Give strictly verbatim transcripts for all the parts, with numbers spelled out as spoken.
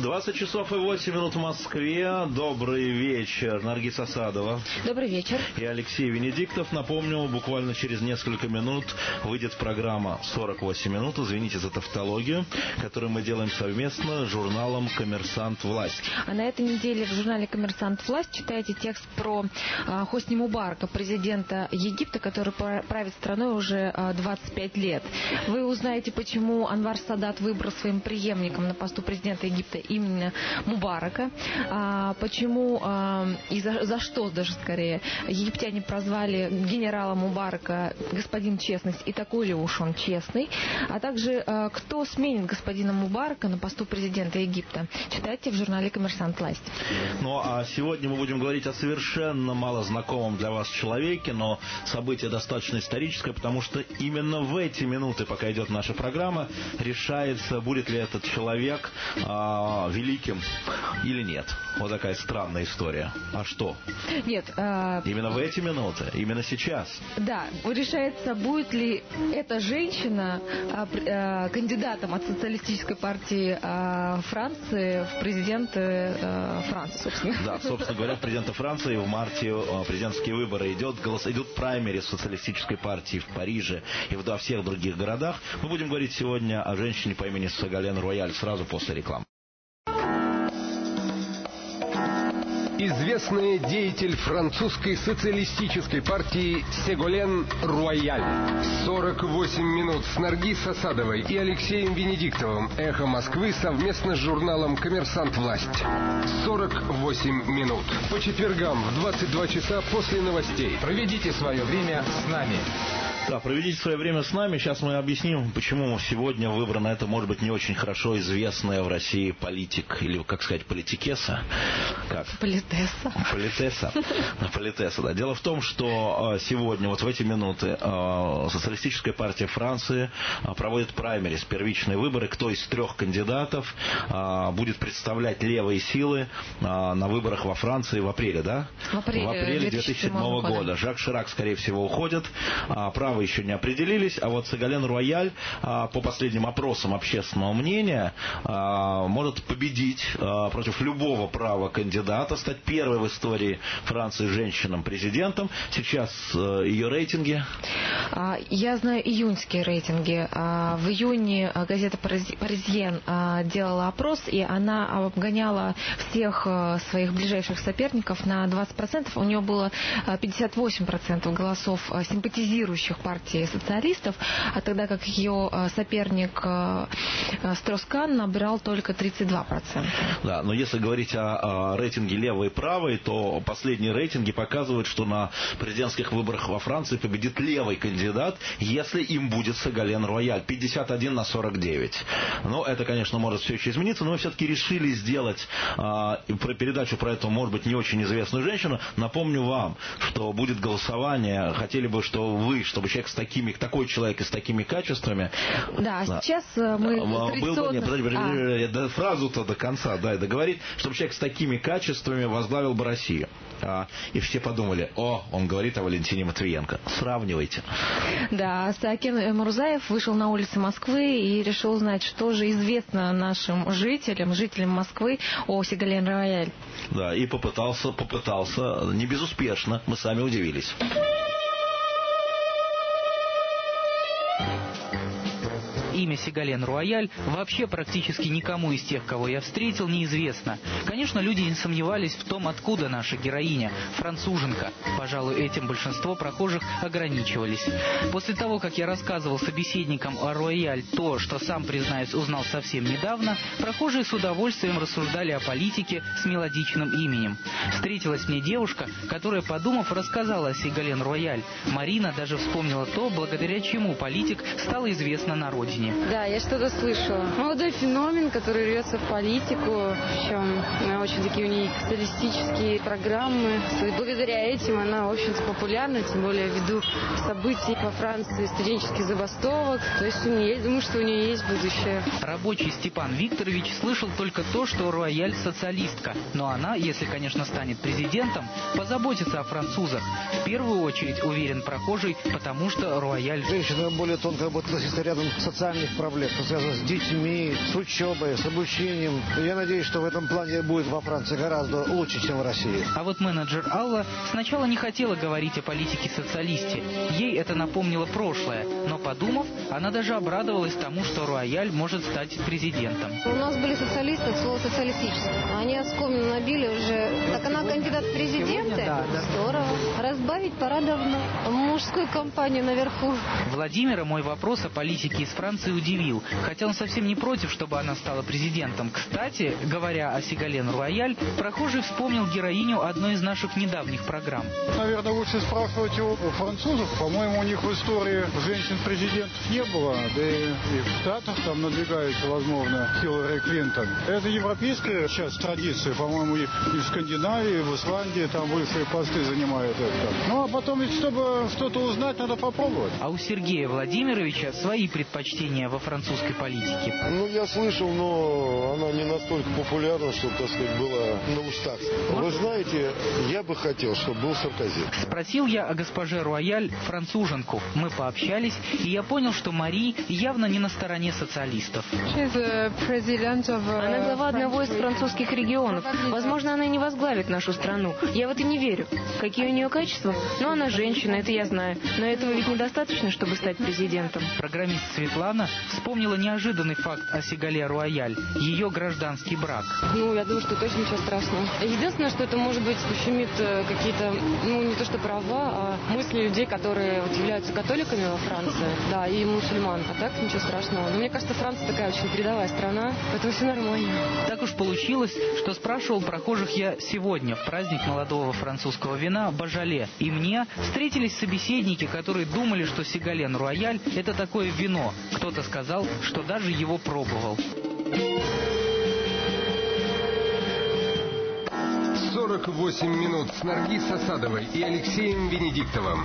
двадцать часов и восемь минут в Москве. Добрый вечер. Наргиз Асадова. Добрый вечер. И Алексей Венедиктов. Напомню, буквально через несколько минут выйдет программа сорок восемь минут. Извините за тавтологию, которую мы делаем совместно с журналом «Коммерсант. Власть». А на этой неделе в журнале «Коммерсант. Власть» читаете текст про а, Хосни Мубарака, президента Египта, который правит страной уже а, двадцать пять лет. Вы узнаете, почему Анвар Садат выбрал своим преемником на посту президента Египта именно Мубарака, а, почему а, и за, за что даже скорее египтяне прозвали генерала Мубарака господин честность, и такой ли уж он честный, а также а, кто сменит господина Мубарака на посту президента Египта. Читайте в журнале «Коммерсант. Власть». Ну а сегодня мы будем говорить о совершенно малознакомом для вас человеке, но событие достаточно историческое, потому что именно в эти минуты, пока идет наша программа, решается, будет ли этот человек а, великим или нет. Вот такая странная история. А что? Нет. А... Именно в эти минуты, именно сейчас. Да, решается, будет ли эта женщина а, а, кандидатом от социалистической партии а, Франции в президенты а, Франции, собственно. Да, собственно говоря, в президента Франции в марте президентские выборы идет, голос, идут праймерис социалистической партии в Париже и во всех других городах. Мы будем говорить сегодня о женщине по имени Ségolène Рояль сразу после рекламы. Известный деятель французской социалистической партии Ségolène Рояль. сорок восемь минут с Наргиз Асадовой и Алексеем Венедиктовым. «Эхо Москвы» совместно с журналом «Коммерсант. Власть». сорок восемь минут. По четвергам в двадцать два часа после новостей. Проведите свое время с нами. Да, проведите свое время с нами. Сейчас мы объясним, почему сегодня выбрана эта, может быть, не очень хорошо известная в России политик, или, как сказать, политикеса. Как? Политесса. Политесса. Политесса, да. Дело в том, что сегодня, вот в эти минуты, Социалистическая партия Франции проводит праймерис, первичные выборы. Кто из трех кандидатов будет представлять левые силы на выборах во Франции в апреле, да? В апреле, в апреле две тысячи седьмого года. Жак Ширак, скорее всего, уходит. Правы еще не определились, а вот Ségolène Рояль, по последним опросам общественного мнения, может победить против любого права кандидата, стать первой в истории Франции женщином-президентом. Сейчас ее рейтинги. Я знаю июньские рейтинги. В июне газета «Паризьен» делала опрос, и она обгоняла всех своих ближайших соперников на двадцать процентов. У нее было пятьдесят восемь процентов голосов симпатизирующих партии социалистов, а тогда как ее соперник Строскан набирал только тридцать два процента. Да, но если говорить о, о рейтинге левой и правой, то последние рейтинги показывают, что на президентских выборах во Франции победит левый кандидат, если им будет Ségolène Рояль. пятьдесят один на сорок девять. Но это, конечно, может все еще измениться, но мы все-таки решили сделать а, про передачу про эту, может быть, не очень известную женщину. Напомню вам, что будет голосование. Хотели бы, что вы, чтобы человек с такими, такой человек и с такими качествами. Да, да. Сейчас мы был бы, нет, подожди, подожди, а. фразу-то до конца, дай договорить, чтобы человек с такими качествами возглавил бы Россию. А, и все подумали: о, он говорит о Валентине Матвиенко. Сравнивайте. Да, Саакен Мурзаев вышел на улицы Москвы и решил узнать, что же известно нашим жителям, жителям Москвы о Ségolène Рояль. Да, и попытался, попытался, не безуспешно, мы сами удивились. Имя Ségolène Рояль вообще практически никому из тех, кого я встретил, неизвестно. Конечно, люди не сомневались в том, откуда наша героиня, француженка. Пожалуй, этим большинство прохожих ограничивались. После того, как я рассказывал собеседникам о Рояль то, что сам, признаюсь, узнал совсем недавно, прохожие с удовольствием рассуждали о политике с мелодичным именем. Встретилась мне девушка, которая, подумав, рассказала о Ségolène Рояль. Марина даже вспомнила то, благодаря чему политик стала известна на родине. Да, я что-то слышала. Молодой феномен, который рвется в политику, причем очень такие у нее социалистические программы. И благодаря этим она, в общем-то, популярна, тем более ввиду событий во Франции, студенческих забастовок. То есть у нее, я думаю, что у нее есть будущее. Рабочий Степан Викторович слышал только то, что Рояль социалистка. Но она, если, конечно, станет президентом, позаботится о французах. В первую очередь, уверен прохожий, потому что Рояль... Женщина более тонко будет относиться рядом с социальными социальных проблем, связанных с детьми, с учебой, с обучением. Я надеюсь, что в этом плане будет во Франции гораздо лучше, чем в России. А вот менеджер Алла сначала не хотела говорить о политике-социалисте. Ей это напомнило прошлое. Но подумав, она даже обрадовалась тому, что Руаяль может стать президентом. У нас были социалисты, от слова социалистические. Они оскомину набили уже. Так она кандидат в президенты? Да, да. Здорово. Разбавить пора давно. Мужскую компанию наверху. Владимира мой вопрос о политике из Франции удивил. Хотя он совсем не против, чтобы она стала президентом. Кстати, говоря о Сигален Руаяль, прохожий вспомнил героиню одной из наших недавних программ. Наверное, лучше спрашивать у французов. По-моему, у них в истории женщин-президентов не было. Да и, и в Штатах там надвигается, возможно, Хиллари Клинтон. Это европейская часть традиции. По-моему, и, и в Скандинавии, и в Исландии там высшие посты занимают это. Ну, а потом, ведь, чтобы что-то узнать, надо попробовать. А у Сергея Владимировича свои предпочтения во французской политике. Ну, я слышал, но она не настолько популярна, чтобы, так сказать, была на устах. Вы знаете, я бы хотел, чтобы был Саркози. Спросил я о госпоже Руаяль француженку. Мы пообщались, и я понял, что Мари явно не на стороне социалистов. Она глава одного из французских регионов. Возможно, она и не возглавит нашу страну. Я в это не верю. Какие у нее качества? Ну, она женщина, это я знаю. Но этого ведь недостаточно, чтобы стать президентом. Программист Светлана вспомнила неожиданный факт о Сигале Руаяль. Ее гражданский брак. Ну, я думаю, что точно ничего страшного. Единственное, что это, может быть, ущемит какие-то, ну, не то что права, а мысли людей, которые вот являются католиками во Франции. Да, и мусульман. А так ничего страшного. Но мне кажется, Франция такая очень передовая страна, поэтому все нормально. Так уж получилось, что спрашивал прохожих я сегодня, в праздник молодого французского вина Божале. И мне встретились собеседники, которые думали, что Сигален Руаяль – это такое вино. Кто-то сказал, что даже его пробовал. сорок восемь минут с Наргиз Асадовой и Алексеем Венедиктовым.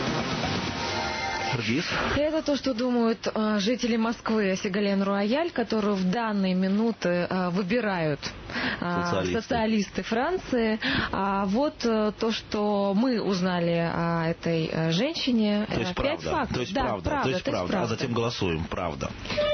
Это то, что думают э, жители Москвы о Сигален Руаяль, которую в данные минуты э, выбирают э, социалисты. социалисты Франции. А вот э, то, что мы узнали о этой э, женщине. То есть пять правда. фактов. То есть да, правда. правда. То есть то есть правда. правда. А затем голосуем. Правда.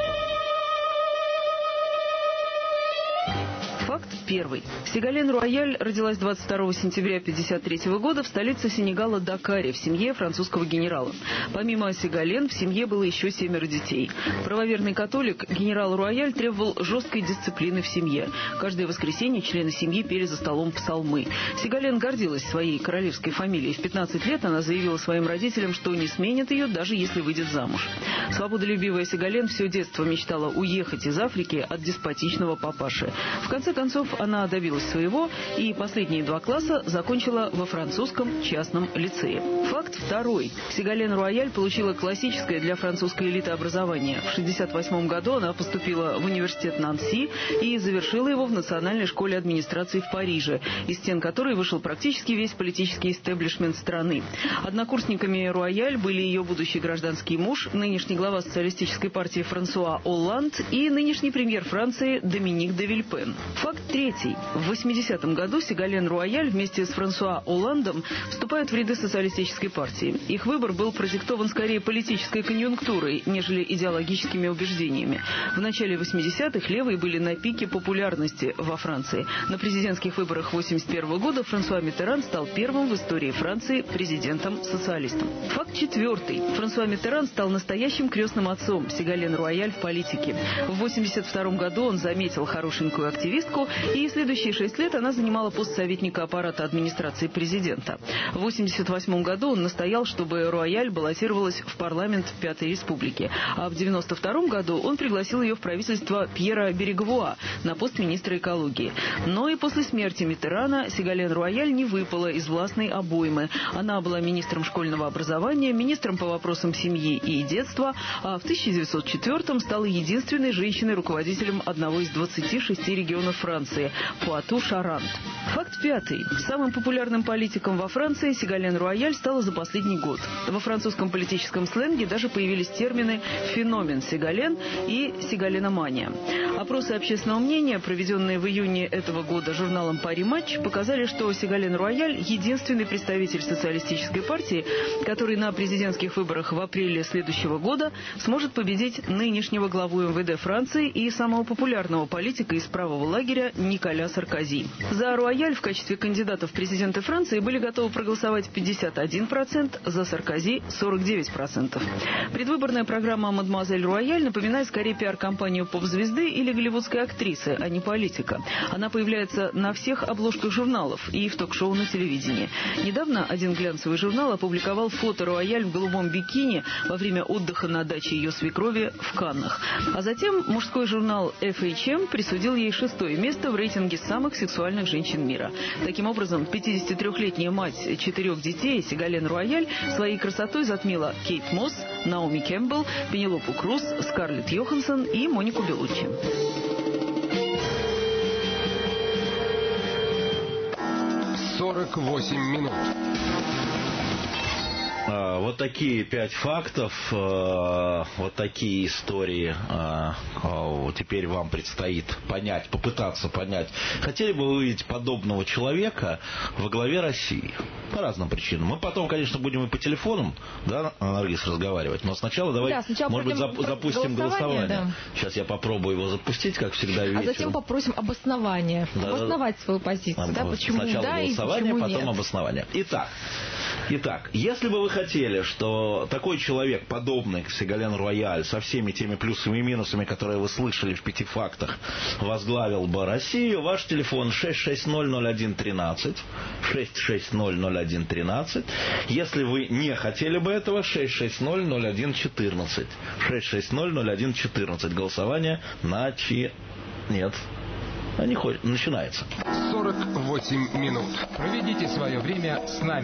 Факт первый. Сигален Руаяль родилась двадцать второго сентября тысяча девятьсот пятьдесят третьего года в столице Сенегала Дакаре, в семье французского генерала. Помимо Сигален, в семье было еще семеро детей. Правоверный католик, генерал Руаяль требовал жесткой дисциплины в семье. Каждое воскресенье члены семьи пели за столом псалмы. Сигален гордилась своей королевской фамилией. В пятнадцать лет она заявила своим родителям, что не сменит ее, даже если выйдет замуж. Свободолюбивая Сигален все детство мечтала уехать из Африки от деспотичного папаши. В конце концов, она добилась своего и последние два класса закончила во французском частном лицее. Факт второй. Сигален Руаяль получила классическое для французской элиты образование. В шестьдесят восьмом году она поступила в университет Нанси и завершила его в Национальной школе администрации в Париже, из стен которой вышел практически весь политический истеблишмент страны. Однокурсниками Руаяль были ее будущий гражданский муж, нынешний глава социалистической партии Франсуа Олланд и нынешний премьер Франции Доминик де Вильпен. Факт третий. В восьмидесятом году Сигален Руаяль вместе с Франсуа Олландом вступают в ряды социалистической партии. Их выбор был продиктован скорее политической конъюнктурой, нежели идеологическими убеждениями. В начале восьмидесятых левые были на пике популярности во Франции. На президентских выборах восемьдесят первого года Франсуа Миттеран стал первым в истории Франции президентом-социалистом. Факт четвертый. Франсуа Миттеран стал настоящим крестным отцом Сигален Руаяль в политике. В восемьдесят втором году он заметил хорошенькую активистку, и следующие шесть лет она занимала пост советника аппарата администрации президента. В восемьдесят восьмом году он настоял, чтобы Руаяль баллотировалась в парламент Пятой Республики. А в девяносто втором году он пригласил ее в правительство Пьера Берегвуа на пост министра экологии. Но и после смерти Миттерана Сигален Руаяль не выпала из властной обоймы. Она была министром школьного образования, министром по вопросам семьи и детства, а в тысяча девятьсот четвёртом стала единственной женщиной-руководителем одного из двадцати шести регионов Франции. провинции Пуату-Шарант. Факт пятый. Самым популярным политиком во Франции Сигален Руаяль стала за последний год. Во французском политическом сленге даже появились термины «феномен Сигален» и «сигаленомания». Опросы общественного мнения, проведенные в июне этого года журналом «Пари Матч», показали, что Сигален Руаяль – единственный представитель социалистической партии, который на президентских выборах в апреле следующего года сможет победить нынешнего главу эм вэ дэ Франции и самого популярного политика из правого лагеря Николя Саркози. За Руаяль в качестве кандидата в президенты Франции были готовы проголосовать пятьдесят один процент, за Саркози – сорок девять процентов. Предвыборная программа «Мадемуазель Руаяль» напоминает скорее пиар-компанию поп-звезды или голливудской актрисы, а не политика. Она появляется на всех обложках журналов и в ток-шоу на телевидении. Недавно один глянцевый журнал опубликовал фото Руаяль в голубом бикини во время отдыха на даче ее свекрови в Каннах. А затем мужской журнал эф эйч эм присудил ей шестое место в рейтинге самых сексуальных женщин мира. Таким образом, пятидесятитрёхлетняя мать четырех детей Сигален Руаяль своей красотой затмила Кейт Мосс, Наоми Кэмпбелл, Пенелопу Круз, Скарлетт Йоханссон и Монику Белуччи. сорок восемь минут. Вот такие пять фактов, вот такие истории теперь вам предстоит понять, попытаться понять. Хотели бы вы видеть подобного человека во главе России? По разным причинам. Мы потом, конечно, будем и по телефонам, да, Наргиз, разговаривать, но сначала давайте, да, сначала может быть, зап- запустим голосование. голосование. Да. Сейчас я попробую его запустить, как всегда, вечером. А затем попросим обоснование, да, обосновать свою позицию. А, да, почему сначала да голосование, и почему потом нет. обоснование. Итак, итак, если бы вы хотели, что такой человек, подобный Сигален Руаяль, со всеми теми плюсами и минусами, которые вы слышали в пяти фактах, возглавил бы Россию, ваш телефон шесть шесть ноль ноль один тринадцать, шесть шесть ноль ноль один тринадцать. Если вы не хотели бы этого, шесть шесть ноль ноль один четырнадцать. шесть шесть ноль ноль один четырнадцать. Голосование начи... Нет. Не ходит. Начинается. сорок восемь минут. Проведите свое время с нами.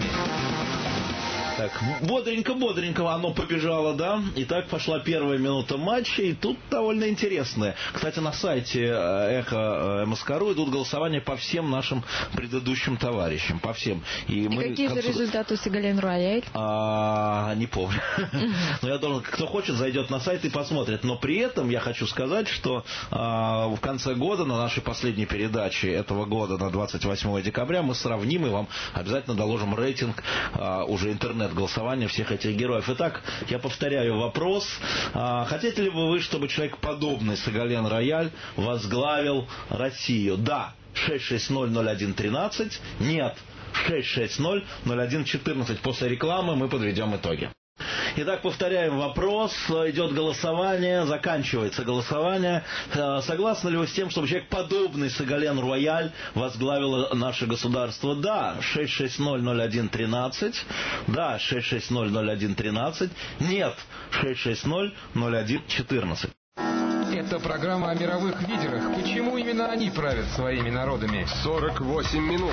Так, бодренько-бодренько оно побежало, да? И так пошла первая минута матча, и тут довольно интересное. Кстати, на сайте Эхо эм эс ка ру идут голосования по всем нашим предыдущим товарищам, по всем. И, и мы какие концу... же результаты у Сигален Руаяль? А, не помню. Но я думаю, кто хочет, зайдет на сайт и посмотрит. Но при этом я хочу сказать, что а, в конце года, на нашей последней передаче этого года, на двадцать восьмое декабря, мы сравним и вам обязательно доложим рейтинг а, уже интернет голосования всех этих героев. Итак, я повторяю вопрос. А, хотите ли бы вы, чтобы человек, подобный Сигален Руаяль, возглавил Россию? Да. шесть шесть ноль ноль один тринадцать. Нет. шесть шесть ноль ноль один четырнадцать. После рекламы мы подведем итоги. Итак, повторяем вопрос. Идет голосование, заканчивается голосование. Согласны ли вы с тем, чтобы человек, подобный Сигален Руаяль, возглавил наше государство? Да. шесть шесть ноль ноль один тринадцать. Да. шесть шесть ноль ноль один тринадцать. Нет. шесть шесть ноль ноль один четырнадцать. Это программа о мировых лидерах. Почему именно они правят своими народами? сорок восемь минут.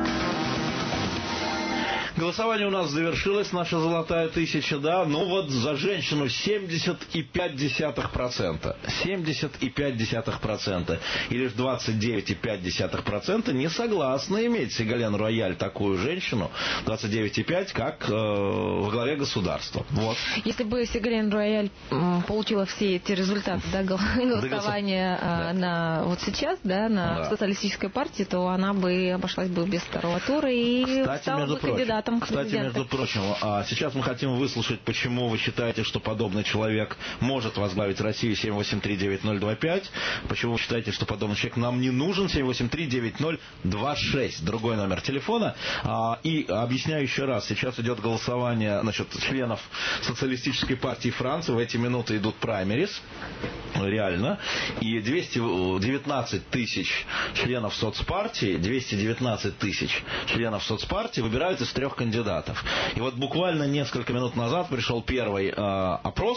Голосование у нас завершилось, наша золотая тысяча, да, ну вот за женщину семьдесят и пять десятых процента. семьдесят и пять десятых процента. И лишь двадцать девять и пять десятых процента не согласны иметь Сигален Руаяль такую женщину, двадцать девять и пять, как э, во главе государства. Вот. Если бы Сигален Руаяль получила все эти результаты, да, голосования да. на вот сейчас, да, на да. социалистической партии, то она бы обошлась бы без второго тура и Кстати, стала бы кандидатом. Кстати, между прочим, сейчас мы хотим выслушать, почему вы считаете, что подобный человек может возглавить Россию. Семь восемь три девять ноль два пять. Почему вы считаете, что подобный человек нам не нужен? Семь восемь три девять ноль два шесть. Другой номер телефона. И объясняю еще раз. Сейчас идет голосование, значит, членов Социалистической партии Франции. В эти минуты идут праймерис. Реально. И двести девятнадцать тысяч членов соцпартии, двести девятнадцать тысяч членов соцпартии выбирают из трех кандидатов. И вот буквально несколько минут назад пришел первый э, опрос,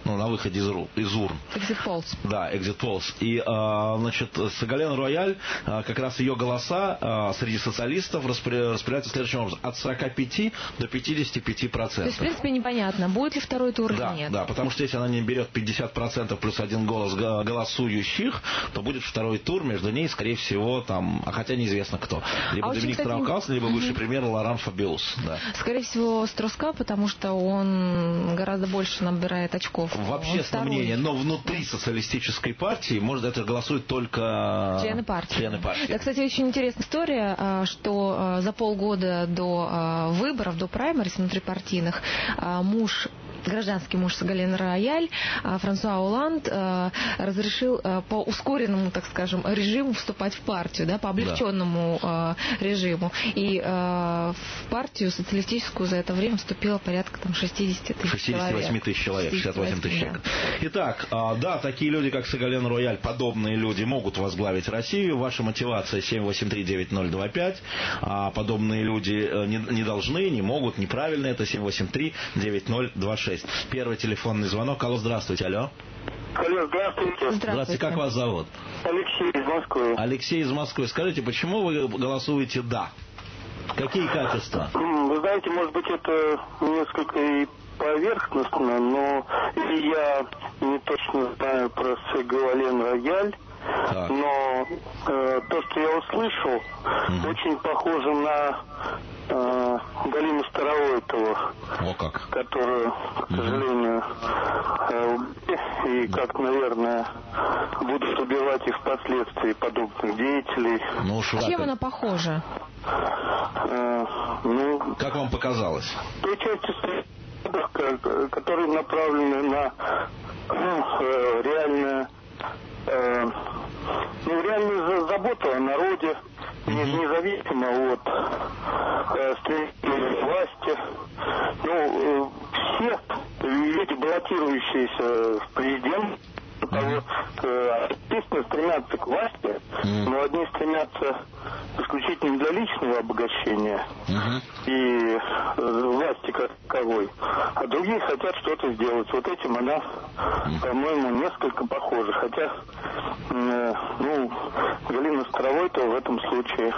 ну, на выходе из, из урн. Exit polls. Да, exit polls. И, э, значит, Ségolène Royal, э, как раз ее голоса э, среди социалистов распределяются следующим образом. От сорока пяти до пятидесяти пяти процентов. То есть, в принципе, непонятно, будет ли второй тур да, или нет. Да, потому что если она не берет пятьдесят процентов плюс один голос голосующих, то будет второй тур, между ней, скорее всего, там, а хотя неизвестно кто. Либо а Доминик Страукаус, либо бывший угу. премьер Лоран Фабиус. Да. Скорее всего, Строска, потому что он гораздо больше набирает очков. В общественном мнении, но внутри социалистической партии, может, это голосуют только члены партии. Члены партии. Да, кстати, очень интересная история, что за полгода до выборов, до праймериз внутрипартийных, муж гражданский муж Ségolène Royal, Франсуа Олланд, разрешил по ускоренному, так скажем, режиму вступать в партию, да, по облегченному да. режиму. И в партию социалистическую за это время вступило порядка там, шестьдесят тысяч человек. шестьдесят восемь тысяч человек, шестьдесят восемь тысяч человек. Итак, да, такие люди, как Ségolène Royal, подобные люди могут возглавить Россию. Ваша мотивация семь восемь три девять ноль два пять. Подобные люди не, не должны, не могут, неправильно. Это семь восемь три девять ноль два шесть. Первый телефонный звонок. Алло, здравствуйте, алло. Алло, здравствуйте. Здравствуйте. Здравствуйте, как вас зовут? Алексей из Москвы. Алексей из Москвы. Скажите, почему вы голосуете «да»? Какие качества? Вы знаете, может быть, это несколько и поверхностно, но я не точно знаю про Ségolène Royal. Так. Но э, то, что я услышал, угу. очень похоже на э, Галину Старовойтову, О, как. которую, к сожалению, э, и как, наверное, будут убивать и впоследствии подобных деятелей. Ну, чем она похожа? Э, ну, как вам показалось? Той части, которые направлены на э, реальное Э, ну, реальную заботу о народе, mm-hmm. независимо от э, стремительной власти. Ну, э, все люди, баллотирующиеся в президент, mm-hmm. э, естественно, стремятся к власти, mm-hmm. но одни стремятся исключительно для личного обогащения mm-hmm. и э, власти как таковой, а другие хотят что-то сделать. Вот этим она, mm-hmm. по-моему, несколько похожа. Хотя, э, ну, Галина Старовойтова в этом случае,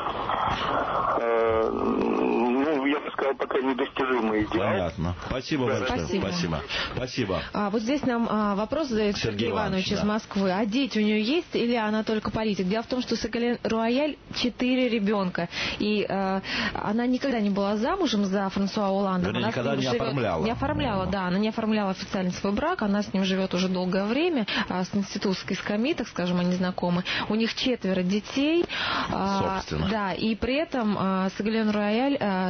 э, ну, я бы сказал, пока недостижимый идеал. Понятно. Спасибо большое. Спасибо. Спасибо. Спасибо. А, вот здесь нам а, вопрос задает Сергей, Сергей Иванович, Иванович да. из Москвы. А дети у нее есть или она только политик? Дело в том, что Ségolène Royal четыре ребенка. И э, она никогда не была замужем за Франсуа Олландом. Она никогда не живет, оформляла. Не оформляла, да. Она не оформляла официально свой брак. Она с ним живет уже долгое время. А, с институтской скамьи, так скажем, они знакомы. У них четверо детей. Собственно. А, да, и при этом а, Ségolène Royal а,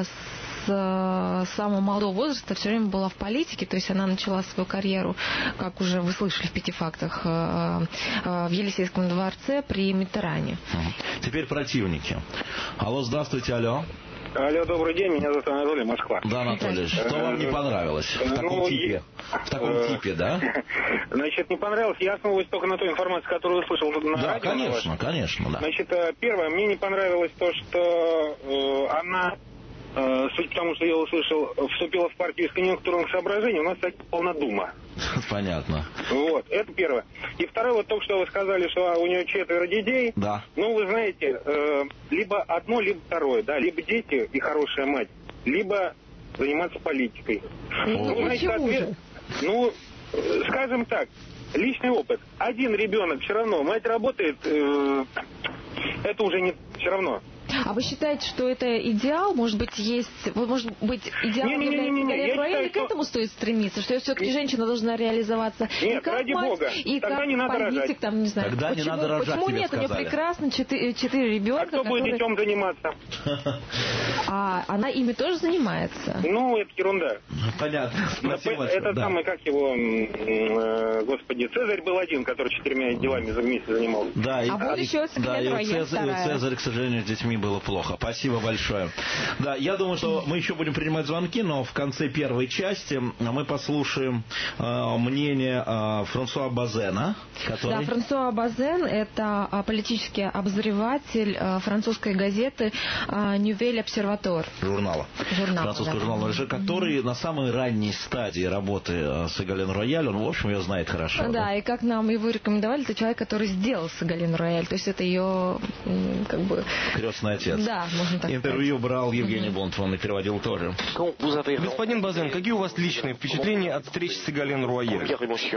с самого молодого возраста все время была в политике, то есть она начала свою карьеру, как уже вы слышали в пяти фактах, в Елисейском дворце при Миттеране. Теперь противники. Алло, здравствуйте, алло. Алло, добрый день, меня зовут Анатолий, Москва. Да, Анатолий, что вам не понравилось в таком ну, типе? В таком типе, да? Значит, не понравилось, я основываюсь только на той информации, которую услышал на да, радио. конечно, конечно, да. Значит, первое, мне не понравилось то, что э, она, э, суть к тому, что я услышал, вступила в партию из конъюнктурных соображений, у нас так полна дума. Понятно. Вот, это первое. И второе, вот только что вы сказали, что у нее четверо детей. Да. Ну, вы знаете, э, либо одно, либо второе, да, либо дети и хорошая мать, либо заниматься политикой. Ну, ну значит, ответ, ну, скажем так, личный опыт. Один ребенок все равно, мать работает, э, это уже не все равно. А вы считаете, что это идеал? Может быть, есть, может быть, идеал Ségolène Royal, и к этому стоит стремиться? Что все-таки женщина должна реализоваться нет, и как ради мать, Бога. и тогда как не надо политик, рожать. там, не знаю. Тогда почему, не надо рожать, почему нет? сказали. У нее прекрасно четыре, четыре ребенка. А кто которые... будет детем заниматься? А она ими тоже занимается? Ну, это ерунда. Понятно. Спасибо. Это да. самый, как его, э, господи, Цезарь был один, который четырьмя делами за вместе занимался. Да, и, а будет еще Ségolène да, Royal Цезарь, вторая. Цезарь, к сожалению, с детьми был было плохо. Спасибо большое. Да, я думаю, что мы еще будем принимать звонки, но в конце первой части мы послушаем э, мнение э, Франсуа Базена. Который... Да, Франсуа Базен – это э, политический обозреватель э, французской газеты э, «Нювель Обсерватор». Журнала. Журнала, Французского да. журнала, который mm-hmm. на самой ранней стадии работы э, Сигален Рояль, он, в общем, ее знает хорошо. Да, да, и как нам его рекомендовали, это человек, который сделал Сигален Рояль, то есть это ее, как бы... Крестный отец. Да, можно так Интервью сказать. брал Евгений mm-hmm. Бонт, он и переводил тоже. Господин Базен, какие у вас личные впечатления от встречи с Сигален Рояль?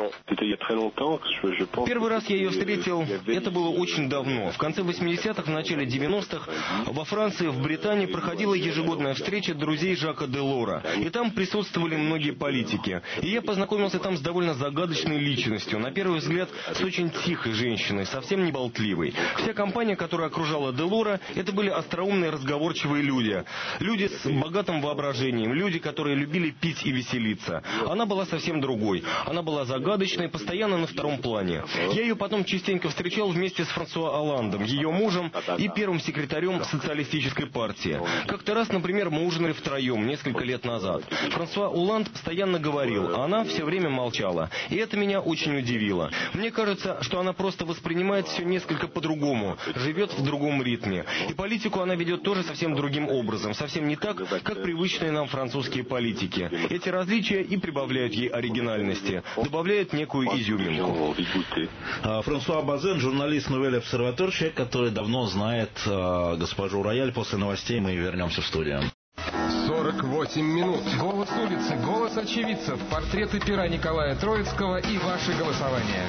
Первый раз я ее встретил, это было очень давно. В конце восьмидесятых, в начале девяностых во Франции, в Британии проходила ежегодная встреча друзей Жака Делора. И там присутствовали многие политики. И я познакомился там с довольно загадочной личностью. На первый взгляд, с очень тихой женщиной, совсем не болтливой. Вся компания, которая окружала Делора, это были остроумные, разговорчивые люди. Люди с богатым воображением, люди, которые любили пить и веселиться. Она была совсем другой. Она была загадочной, постоянно на втором плане. Я ее потом частенько встречал вместе с Франсуа Оландом, ее мужем и первым секретарем социалистической партии. Как-то раз, например, мы ужинали втроем несколько лет назад. Франсуа Оланд постоянно говорил, а она все время молчала. И это меня очень удивило. Мне кажется, что она просто воспринимает все несколько по-другому, живет в другом ритме. И политику она ведет тоже совсем другим образом, совсем не так, как привычные нам французские политики. Эти различия и прибавляют ей оригинальности, добавляют некую изюминку. Франсуа Базен, журналист «Нювель Обсерватор», человек, который давно знает э, госпожу Рояль. После новостей мы вернемся в студию. сорок восемь минут. Голос улицы, голос очевидцев, портреты пера Николая Троицкого и ваши голосования.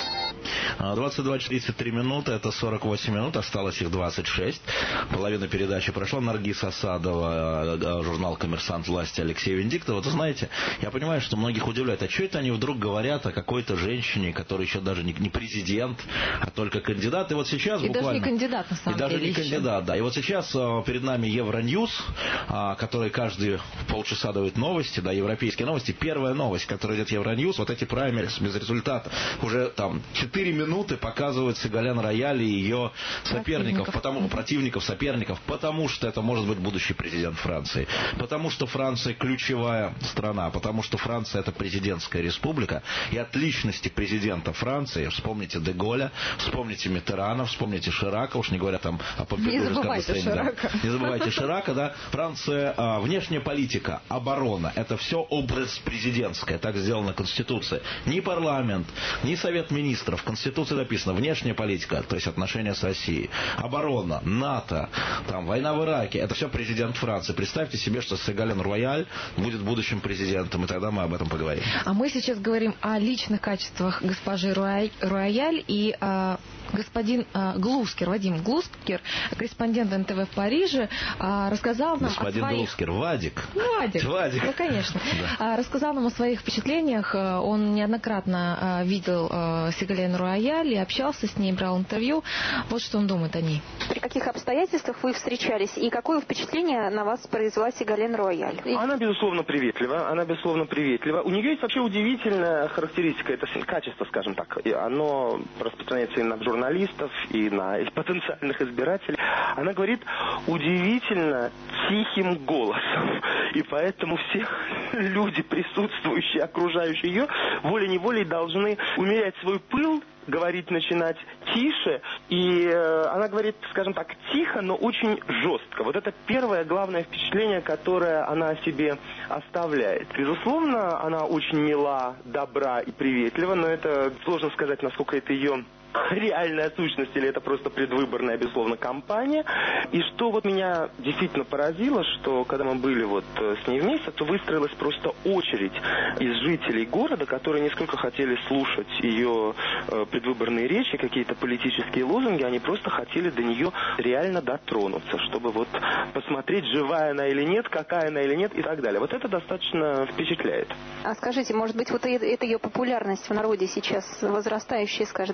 двадцать два тридцать три минуты, это сорок восемь минут, осталось их двадцать шесть. Половина передачи прошла. Наргиз Асадова, журнал «Коммерсант», власти Алексея Венедиктова. Вот знаете, я понимаю, что многих удивляет, а что это они вдруг говорят о какой-то женщине, которая еще даже не, не президент, а только кандидат. И вот сейчас и буквально... даже не кандидат, на самом и деле. И даже не еще. кандидат, да. И вот сейчас перед нами Евроньюз, который каждые полчаса дает новости, да, европейские новости. Первая новость, которая идет Евроньюз, вот эти праймерис без результата. Уже там четыре минуты показывают Сигален Рояль и ее соперников, противников. Потому, противников, соперников, потому что это может быть будущий президент Франции, потому что Франция ключевая страна, потому что Франция это президентская республика, и от личности президента Франции, вспомните де Голля, вспомните Миттерана, вспомните Ширака, уж не говоря там о помпидорском настроении. Да. Не забывайте Ширака, да. Франция, а, внешняя политика, оборона, это все образ президентская, так сделана Конституция. Ни парламент, ни Совет министров, Конституция написано, внешняя политика, то есть отношения с Россией, оборона, НАТО, там, война в Ираке, это все президент Франции. Представьте себе, что Сигален Рояль будет будущим президентом, и тогда мы об этом поговорим. А мы сейчас говорим о личных качествах госпожи Рояль, и э, господин э, Глускер, Вадим Глускер, корреспондент эн тэ вэ в Париже, э, рассказал нам господин о своих... Глускер, Вадик. Вадик. Вадик. Ну, конечно. Да. Рассказал нам о своих впечатлениях. Он неоднократно видел Сигален Рояль и общался с ней, брал интервью. Вот что он думает о ней. При каких обстоятельствах вы встречались и какое впечатление на вас произвела Сигален Рояль? Она, безусловно, приветлива. Она, безусловно, приветлива. У нее есть вообще удивительная характеристика, это качество, скажем так. И оно распространяется и на журналистов, и на потенциальных избирателей. Она говорит удивительно тихим голосом. И поэтому все люди, присутствующие, окружающие ее, волей-неволей должны умерять свой пыл, говорить начинать тише, и э, она говорит, скажем так, тихо, но очень жестко. Вот это первое главное впечатление, которое она о себе оставляет. Безусловно, она очень мила, добра и приветлива, но это сложно сказать, насколько это ее реальная сущность или это просто предвыборная, безусловно, кампания. И что вот меня действительно поразило, что когда мы были вот с ней вместе, то выстроилась просто очередь из жителей города, которые не сколько хотели слушать ее э, предвыборные речи, какие-то политические лозунги, они просто хотели до нее реально дотронуться, чтобы вот посмотреть, живая она или нет, какая она или нет и так далее. Вот это достаточно впечатляет. А скажите, может быть, вот эта ее популярность в народе сейчас, возрастающая с каждым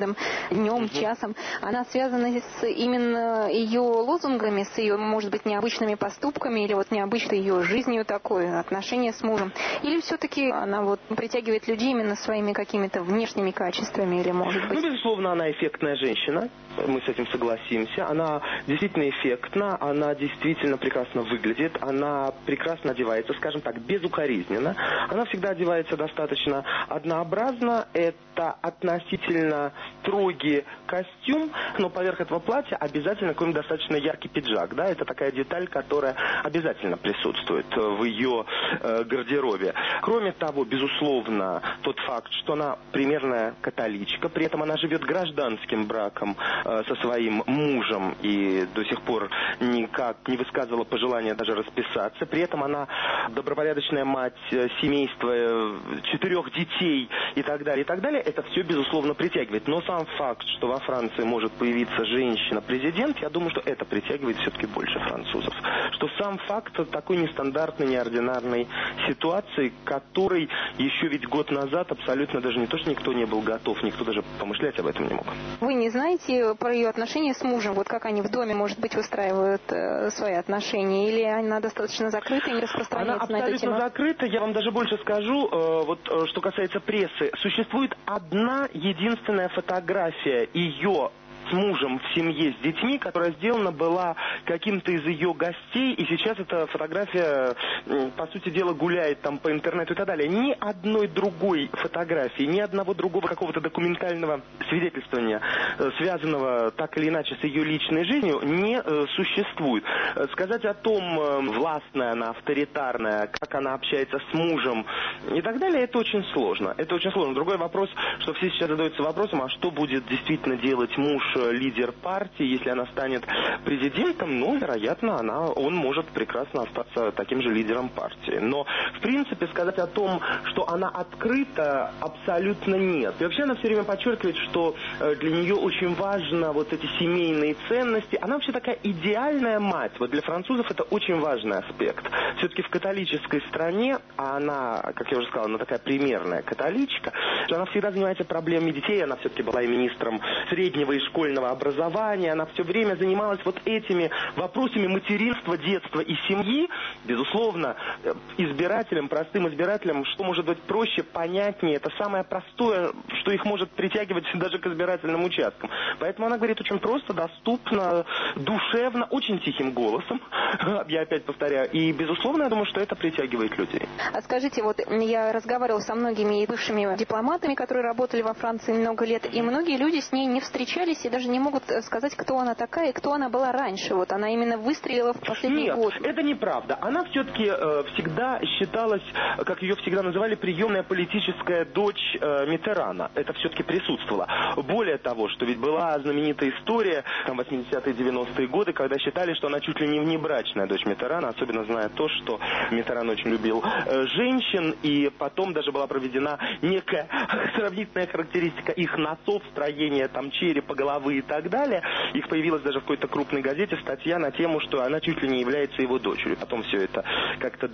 днем, часом, она связана с именно ее лозунгами, с ее, может быть, необычными поступками или вот необычной ее жизнью такой, отношения с мужем? Или все-таки она вот притягивает людей именно своими какими-то внешними качествами или, может быть? Ну, безусловно, она эффектная женщина. Мы с этим согласимся. Она действительно эффектна, она действительно прекрасно выглядит, она прекрасно одевается, скажем так, безукоризненно. Она всегда одевается достаточно однообразно. Это относительно строгий костюм, но поверх этого платья обязательно какой-нибудь достаточно яркий пиджак. Да? Это такая деталь, которая обязательно присутствует в ее э, гардеробе. Кроме того, безусловно, тот факт, что она примерная католичка, при этом она живет гражданским браком со своим мужем и до сих пор никак не высказывала пожелания даже расписаться. При этом она добропорядочная мать семейства, четырех детей и так далее, и так далее. Это все, безусловно, притягивает. Но сам факт, что во Франции может появиться женщина-президент, я думаю, что это притягивает все-таки больше французов. Что сам факт такой нестандартной, неординарной ситуации, которой еще ведь год назад абсолютно даже не то, что никто не был готов, никто даже помышлять об этом не мог. Вы не знаете про ее отношения с мужем, вот как они в доме, может быть, выстраивают э, свои отношения, или она достаточно закрыта и не распространяется на эту тему? Она абсолютно закрыта, я вам даже больше скажу, э, вот э, что касается прессы. Существует одна единственная фотография ее с мужем в семье с детьми, которая сделана была каким-то из ее гостей, и сейчас эта фотография, по сути дела, гуляет там по интернету и так далее. Ни одной другой фотографии, ни одного другого какого-то документального свидетельствования, связанного так или иначе с ее личной жизнью, не существует. Сказать о том, властная она, авторитарная, как она общается с мужем и так далее, это очень сложно. Это очень сложно. Другой вопрос, что все сейчас задаются вопросом, а что будет действительно делать муж, лидер партии, если она станет президентом, ну, вероятно, она, он может прекрасно остаться таким же лидером партии. Но, в принципе, сказать о том, что она открыта, абсолютно нет. И вообще она все время подчеркивает, что для нее очень важно вот эти семейные ценности. Она вообще такая идеальная мать. Вот для французов это очень важный аспект. Все-таки в католической стране, а она, как я уже сказала, она такая примерная католичка, что она всегда занимается проблемами детей, она все-таки была и министром среднего и школьного образования, она все время занималась вот этими вопросами материнства, детства и семьи. Безусловно, избирателям, простым избирателям, что может быть проще, понятнее, это самое простое, что их может притягивать даже к избирательным участкам. Поэтому она говорит очень просто, доступно, душевно, очень тихим голосом, я опять повторяю, и, безусловно, я думаю, что это притягивает людей. А скажите, вот я разговаривала со многими бывшими дипломатами, которые работали во Франции много лет, и многие люди с ней не встречались и даже не могут сказать, кто она такая и кто она была раньше. Вот она именно выстрелила в последний Нет, год. это неправда. Она все-таки э, всегда считалась, как ее всегда называли, приемная политическая дочь э, Миттерана. Это все-таки присутствовало. Более того, что ведь была знаменитая история там, восьмидесятые девяностые годы, когда считали, что она чуть ли не внебрачная дочь Миттерана, особенно зная то, что Миттеран очень любил э, женщин, и потом даже была проведена некая сравнительная характеристика их носов, строения там черепа, головы и так далее. Их появилась даже в какой-то крупной газете статья на тему, что она чуть ли не является его дочерью. Потом все это как-то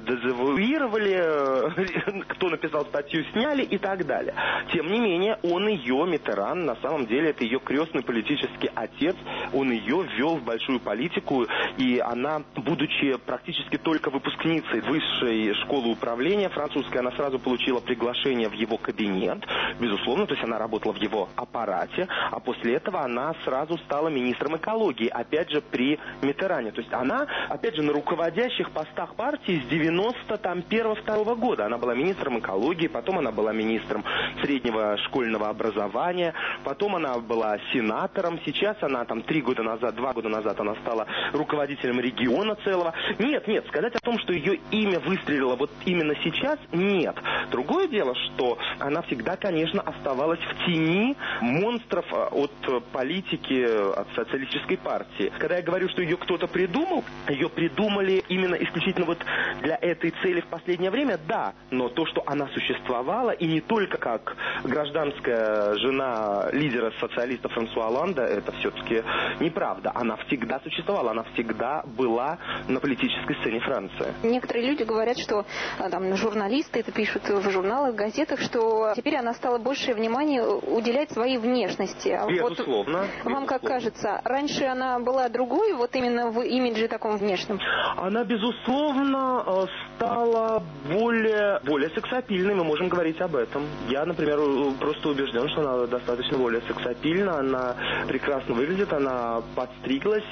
дезавуировали, кто написал статью, сняли и так далее. Тем не менее, он ее, Миттеран, на самом деле, это ее крестный политический отец, он ее ввел в большую политику, и она, будучи практически только выпускницей высшей школы управления французской, она сразу получила приглашение в его кабинет, безусловно, то есть она работала в его аппарате, а после этого она сразу стала министром экологии, опять же, при Миттеране. То есть она, опять же, на руководящих постах партии с девяносто первого-второго года. Она была министром экологии, потом она была министром среднего школьного образования, потом она была сенатором, сейчас она там три года назад, два года назад она стала руководителем региона целого. Нет, нет, сказать о том, что ее имя выстрелило вот именно сейчас, нет. Другое дело, что она всегда, конечно, оставалась в тени монстров от политики, политики от социалистической партии. Когда я говорю, что ее кто-то придумал, ее придумали именно исключительно вот для этой цели в последнее время, да, но то, что она существовала, и не только как гражданская жена лидера социалистов Франсуа Олланда, это все-таки неправда. Она всегда существовала, она всегда была на политической сцене Франции. Некоторые люди говорят, что там журналисты это пишут в журналах, в газетах, что теперь она стала больше внимания уделять своей внешности. Безусловно. Вот вам как кажется, раньше она была другой, вот именно в имидже таком внешнем? Она, безусловно, стала более, более сексапильной, мы можем говорить об этом. Я, например, просто убежден, что она достаточно более сексапильна, она прекрасно выглядит, она подстриглась,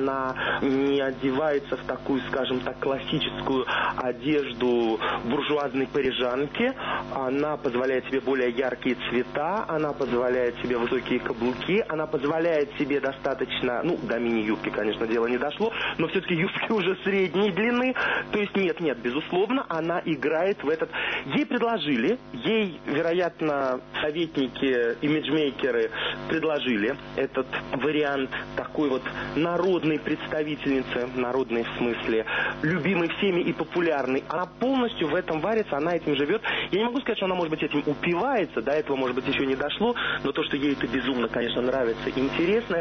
она не одевается в такую, скажем так, классическую одежду буржуазной парижанки, она позволяет себе более яркие цвета, она позволяет себе высокие каблуки, она позволяет себе достаточно, ну, до мини-юбки, конечно, дело не дошло, но все-таки юбки уже средней длины, то есть нет, нет, безусловно, она играет в этот... Ей предложили, ей, вероятно, советники, имиджмейкеры предложили этот вариант такой вот народной представительницы, народной в смысле, любимой всеми и популярной. Она полностью в этом варится, она этим живет. Я не могу сказать, что она, может быть, этим упивается, до этого, может быть, еще не дошло, но то, что ей это безумно, конечно, нравится и интересно.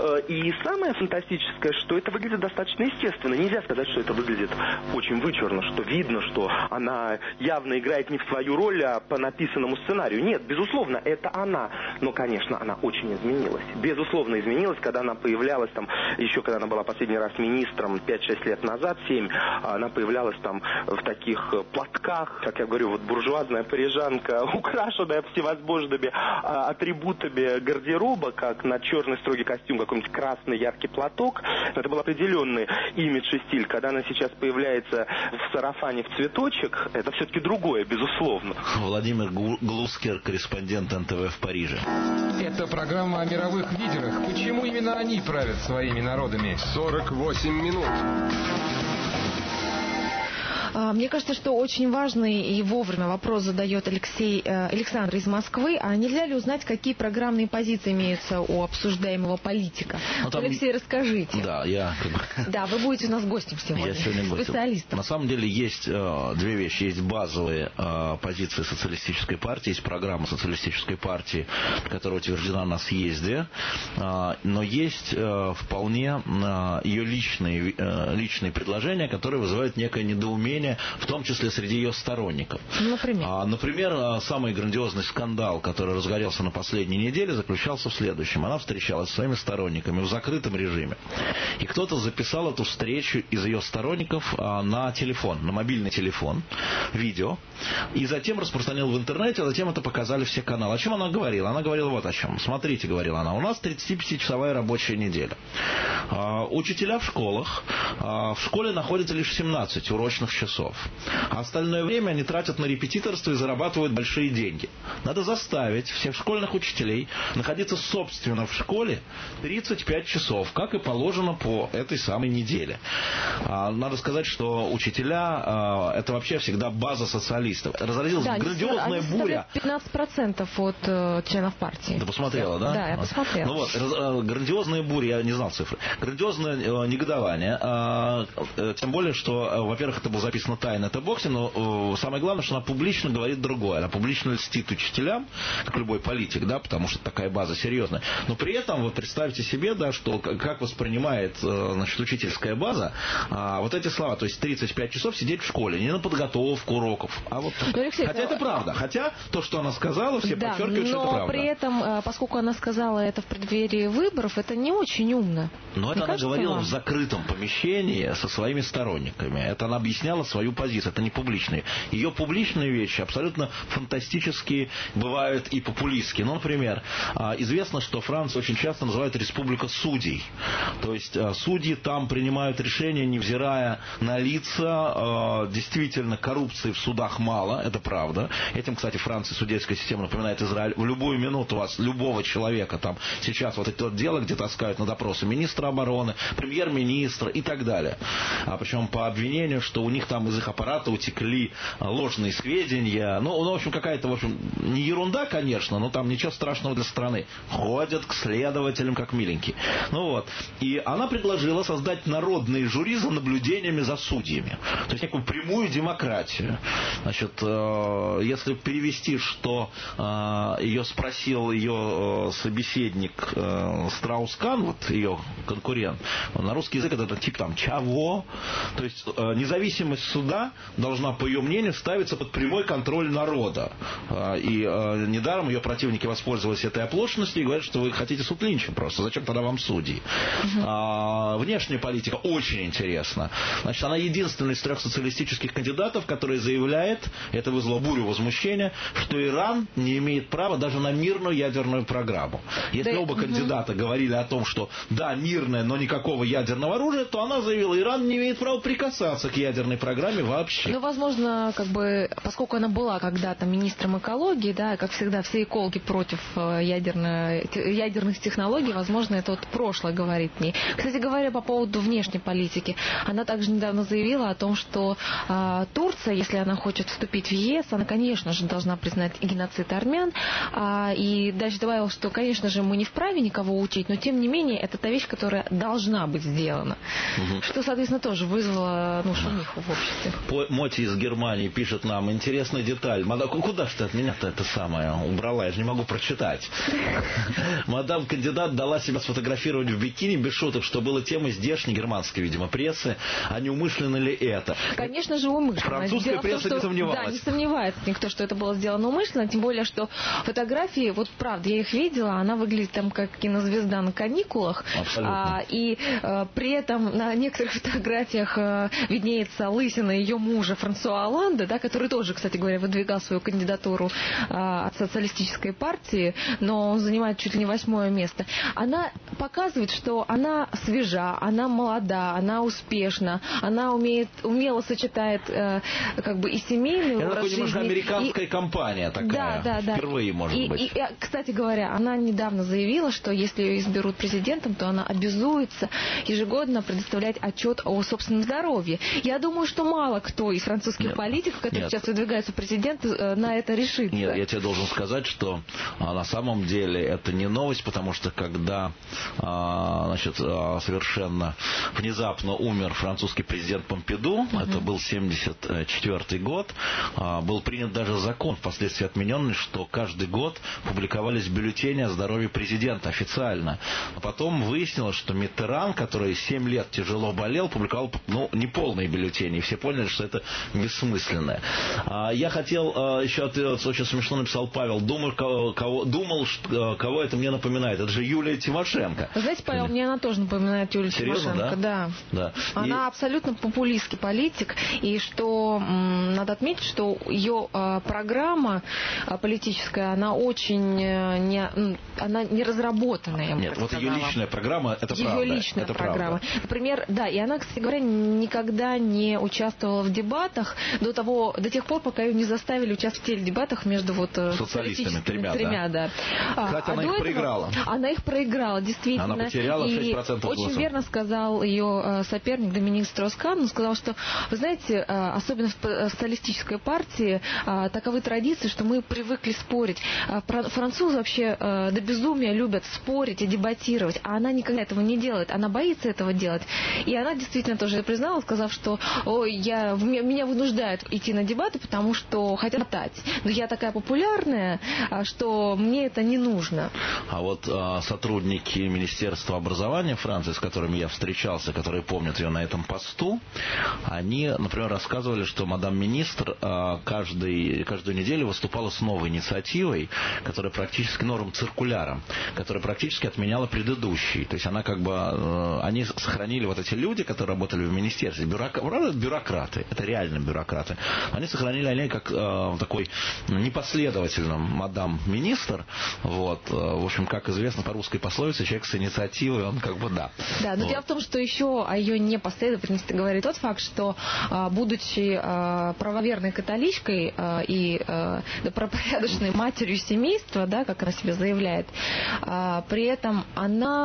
И самое фантастическое, что это выглядит достаточно естественно. Нельзя сказать, что это выглядит очень вычурно, что видно, что она явно играет не в свою роль, а по написанному сценарию. Нет, безусловно, это она. Но, конечно, она очень изменилась. Безусловно, изменилась, когда она появлялась там, еще когда она была последний раз министром пять-шесть лет назад, семь, она появлялась там в таких платках, как я говорю, вот буржуазная парижанка, украшенная всевозможными а, атрибутами гардероба, как на черный строгий костюм, какой-нибудь красный яркий платок. Это был определенный имидж и стиль. Когда она сейчас появляется в сарафане в цветочек, это все-таки другое, безусловно. Владимир Глускер, корреспондент эн тэ вэ в Париже. Это программа о мировых лидерах. Почему именно они правят своими народами? сорок восемь минут. Мне кажется, что очень важный и вовремя вопрос задает Алексей, Александр из Москвы. А нельзя ли узнать, какие программные позиции имеются у обсуждаемого политика? Ну, там... Алексей, расскажите. Да, я... Да, вы будете у нас гостем сегодня. Я сегодня гостем. Специалистом. На самом деле есть э, две вещи. Есть базовые э, позиции социалистической партии, есть программа социалистической партии, которая утверждена на съезде, э, но есть э, вполне э, ее личные, э, личные предложения, которые вызывают некое недоумение, в том числе среди ее сторонников. Например? А, например, самый грандиозный скандал, который разгорелся на последней неделе, заключался в следующем. Она встречалась со своими сторонниками в закрытом режиме. И кто-то записал эту встречу из ее сторонников а, на телефон, на мобильный телефон, видео, и затем распространил в интернете, а затем это показали все каналы. О чем она говорила? Она говорила вот о чем. Смотрите, говорила она, у нас тридцатипятичасовая рабочая неделя. А, учителя в школах, а, в школе находится лишь семнадцать урочных часов. А остальное время они тратят на репетиторство и зарабатывают большие деньги. Надо заставить всех школьных учителей находиться собственно в школе тридцать пять часов, как и положено по этой самой неделе. Надо сказать, что учителя это вообще всегда база социалистов. Разразилась да, грандиозная буря. пятнадцать процентов от э, членов партии. Ты посмотрела, да? Да, я посмотрела. Ну вот, раз, грандиозная буря, я не знал цифры. Грандиозное э, негодование. Э, э, тем более, что, э, во-первых, это был запись на тайно это боксе, но э, самое главное, что она публично говорит другое. Она публично льстит учителям, как любой политик, да, потому что такая база серьезная. Но при этом, вот представьте себе, да, что как воспринимает э, значит, учительская база э, вот эти слова. То есть тридцать пять часов сидеть в школе, не на подготовку уроков. А вот... Алексей, хотя это правда. Хотя то, что она сказала, все да, подчеркивают, что это правда. Но при этом, поскольку она сказала это в преддверии выборов, это не очень умно. Но это она говорила вам? В закрытом помещении со своими сторонниками. Это она объясняла свою позицию. Это не публичные. Ее публичные вещи абсолютно фантастические бывают и популистские. Ну, например, известно, что Францию очень часто называют республика судей. То есть судьи там принимают решения, невзирая на лица. Действительно, коррупции в судах мало. Это правда. Этим, кстати, Франция судейская система напоминает Израиль. В любую минуту у вас любого человека там сейчас вот это вот дело, где таскают на допросы министра обороны, премьер-министра и так далее. А причем по обвинению, что у них там там из их аппарата утекли ложные сведения. Ну, ну в общем, какая-то, в общем, не ерунда, конечно, но там ничего страшного для страны. Ходят к следователям как миленькие. Ну вот. И она предложила создать народные жюри за наблюдениями за судьями. То есть некую прямую демократию. Значит, э, если перевести, что э, ее спросил ее э, собеседник э, Страус-Кан, вот ее конкурент, на русский язык это типа там «чего?». То есть э, независимость суда должна, по ее мнению, ставиться под прямой контроль народа. Э, и э, недаром ее противники воспользовались этой оплошностью и говорят, что вы хотите суд Линча просто. Зачем тогда вам судьи? Uh-huh. А, внешняя политика очень интересна. Значит, она единственная из трех социалистических кандидатов, который заявляет, это вызвало бурю возмущения, что Иран не имеет права даже на мирную ядерную программу. Если да, оба угу. кандидата говорили о том, что да, мирное, но никакого ядерного оружия, то она заявила, Иран не имеет права прикасаться к ядерной программе вообще. Ну, возможно, как бы, поскольку она была когда-то министром экологии, да, как всегда, все экологи против ядерной, ядерных технологий, возможно, это вот прошлое говорит мне. Кстати говоря, по поводу внешней политики, она также недавно заявила о том, что э, Турция, если она хочет вступить в ЕС, она, конечно же, должна признать геноцид армян. А, и дальше добавила, что, конечно же, мы не вправе никого учить, но, тем не менее, это та вещь, которая должна быть сделана. Угу. Что, соответственно, тоже вызвало ну, шумиху в обществе. Моти из Германии пишет нам, интересная деталь. Мадам, куда же ты от меня-то это самое убрала? Я же не могу прочитать. Мадам кандидат дала себя сфотографировать в бикини без шуток, что было темой здешней германской, видимо, прессы. А не умышленно ли это? Конечно же, умышленно. Французская Дело пресса том, не что, сомневалась. Да, не сомневается никто, что это было сделано умышленно. Тем более, что фотографии, вот правда, я их видела, она выглядит там как кинозвезда на каникулах. Абсолютно. А, и а, при этом на некоторых фотографиях а, виднеется лысина ее мужа Франсуа Олланда, да, который тоже, кстати говоря, выдвигал свою кандидатуру а, от социалистической партии, но он занимает чуть ли не восьмое место. Она показывает, что она свежа, она молода, она успешна, она умеет, умело сочетает э, как бы и семейную это образ жизни. Это немножко американская и... компания такая, да, да, да. впервые, может и, быть. И, и, кстати говоря, она недавно заявила, что если ее изберут президентом, то она обязуется ежегодно предоставлять отчет о собственном здоровье. Я думаю, что мало кто из французских нет, политиков, которые нет. сейчас выдвигаются в президенты, на это решится. Нет, я тебе должен сказать, что а, на самом деле это не новость, потому что когда а, значит, а, совершенно внезапно умер французский президент Помпиду, uh-huh. это был семьдесят четвёртый год, а, был принят даже закон, впоследствии отмененный, что каждый год публиковались бюллетени о здоровье президента официально. А потом выяснилось, что Миттеран, который семь лет тяжело болел, публиковал ну, неполные бюллетени, и все поняли, что это бессмысленно. А, я хотел а, еще ответить, очень смешно написал Павел, думал, кого, кого, думал что, кого это мне напоминает. Это же Юлия Тимошенко. Вы знаете, Павел, мне она тоже напоминает Юлию Серьезно, Тимошенко. Да? Да. Да. Она и... абсолютно популистский политик, и что м, надо отметить, что ее а, программа а, политическая, она очень не, она не разработанная. Нет, вот ее личная программа, это ее правда. Ее личная это программа. Правда. Например, да, и она, кстати говоря, никогда не участвовала в дебатах до того, до тех пор, пока ее не заставили участвовать в теледебатах между вот социалистами, тремя, тремя да. да. Кстати, а она их этого, проиграла. Она их проиграла, действительно. Она потеряла шесть процентов голосов. Очень верно сказал ее соперник Доминик Строс-Кан. Он сказал, что, вы знаете, особенно в социалистической партии таковы традиции, что мы привыкли спорить. Французы вообще до безумия любят спорить и дебатировать, а она никогда этого не делает. Она боится этого делать. И она действительно тоже признала, сказав, что ой, я, меня вынуждают идти на дебаты, потому что хотят тать. Но я такая популярная, что мне это не нужно. А вот а, сотрудники Министерства образования Франции, с которыми я встречался, которые помнят ее на этом посту, они, например, рассказывали, что мадам министр а, каждый, каждую неделю выступала с новой инициативой, которая практически новым циркуляром, которая практически отменяла предыдущий. То есть она как бы, а, они сохранили вот эти люди, которые работали в министерстве, бюрок... бюрократы, это реально бюрократы, они сохранили они как э, такой непоследовательным мадам министр, вот, э, в общем, как известно по русской пословице, человек с инициативой, он как бы да. Да, но вот. Дело в том, что еще о ее непоследовательности говорит тот факт, что, э, будучи э, правоверной католичкой э, и э, добропорядочной матерью семейства, да, как она себе заявляет, э, при этом она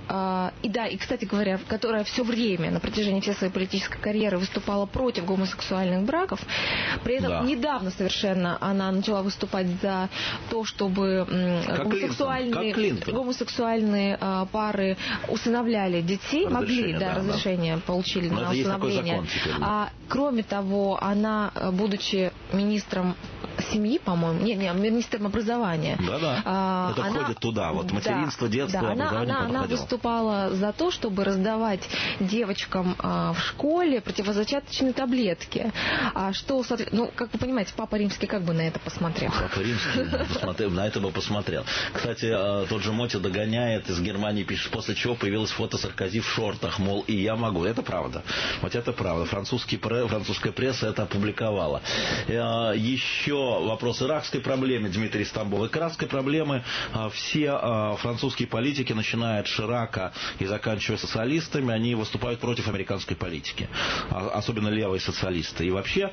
и да, и, кстати говоря, которая все время на протяжении всей своей политической карьеры выступала против гомосексуальных браков, при этом да. недавно совершенно она начала выступать за то, чтобы как гомосексуальные, как гомосексуальные а, пары усыновляли детей, могли, да, да, разрешение да. получили Но на усыновление. А, кроме того, она, будучи министром семьи, по-моему, не, не, министром образования. Да-да, а, это она, входит туда, вот материнство, да, детство, да, образование. Она, она выступала за то, чтобы раздавать девочкам а, в школе противозачаточные таблетки. А что, ну, как вы понимаете, Папа Римский как бы на это посмотрел? Папа Римский посмотрел, на это бы посмотрел. Кстати, тот же Моти догоняет, из Германии пишет, после чего появилось фото Саркози в шортах, мол, и я могу. Это правда. Вот это правда. Французский, французская пресса это опубликовала. Еще вопрос иракской проблемы, Дмитрий Стамбов. И иракской проблемы все французские политики, начиная от Ширака и заканчивая социалистами, они выступают против американской политики. Особенно левые социалисты. И вообще